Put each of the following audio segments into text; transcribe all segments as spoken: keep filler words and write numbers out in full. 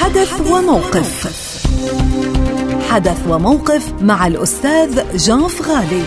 حدث وموقف. حدث وموقف مع الأستاذ جان فغالي.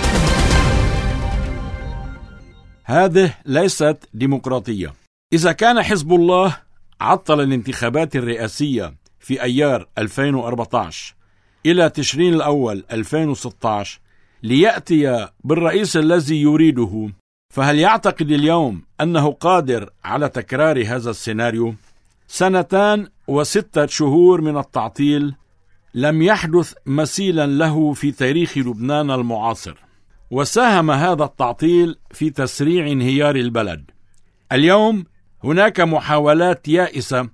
هذه ليست ديمقراطية. إذا كان حزب الله عطل الانتخابات الرئاسية في أيار ألفين وأربعة عشر إلى تشرين الأول ألفين وستة عشر ليأتي بالرئيس الذي يريده، فهل يعتقد اليوم أنه قادر على تكرار هذا السيناريو؟ سنتان وستة شهور من التعطيل لم يحدث مثيلا له في تاريخ لبنان المعاصر، وساهم هذا التعطيل في تسريع انهيار البلد. اليوم هناك محاولات يائسة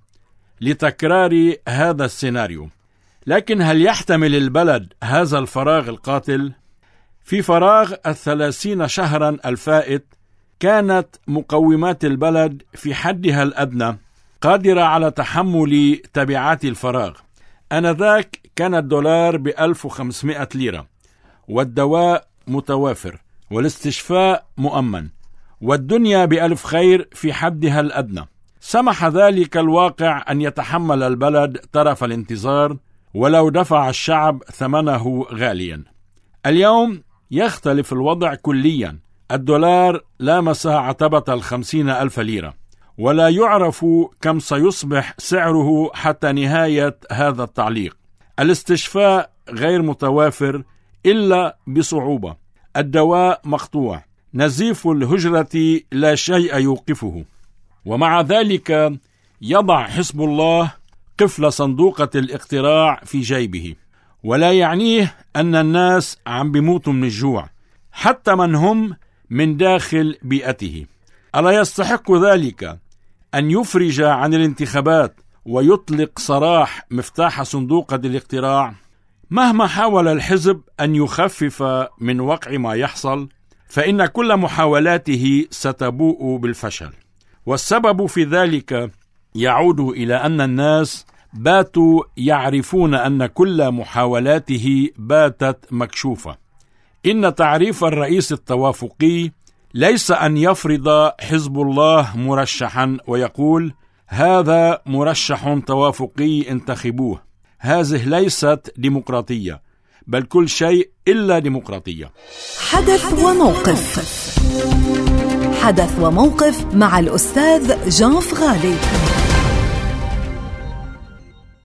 لتكرار هذا السيناريو، لكن هل يحتمل البلد هذا الفراغ القاتل؟ في فراغ الثلاثين شهرا الفائت كانت مقومات البلد في حدها الأدنى قادرة على تحمل تبعات الفراغ. آنذاك كان الدولار بألف وخمسمائة ليرة، والدواء متوافر، والاستشفاء مؤمن، والدنيا بألف خير في حدها الأدنى. سمح ذلك الواقع أن يتحمل البلد طرف الانتظار ولو دفع الشعب ثمنه غاليا. اليوم يختلف الوضع كليا. الدولار لامس عتبة الخمسين ألف ليرة، ولا يعرف كم سيصبح سعره حتى نهاية هذا التعليق. الاستشفاء غير متوافر إلا بصعوبة، الدواء مقطوع، نزيف الهجرة لا شيء يوقفه. ومع ذلك يضع حزب الله قفل صندوقة الاقتراع في جيبه، ولا يعنيه أن الناس عم بيموتوا من الجوع، حتى من هم من داخل بيئته. ألا يستحق ذلك أن يفرج عن الانتخابات ويطلق سراح مفتاح صندوق الاقتراع؟ مهما حاول الحزب أن يخفف من وقع ما يحصل، فإن كل محاولاته ستبوء بالفشل، والسبب في ذلك يعود إلى أن الناس باتوا يعرفون أن كل محاولاته باتت مكشوفة. إن تعريف الرئيس التوافقي ليس أن يفرض حزب الله مرشحا ويقول هذا مرشح توافقي انتخبوه. هذه ليست ديمقراطية، بل كل شيء إلا ديمقراطية. حدث وموقف. حدث وموقف مع الأستاذ جان فغالي.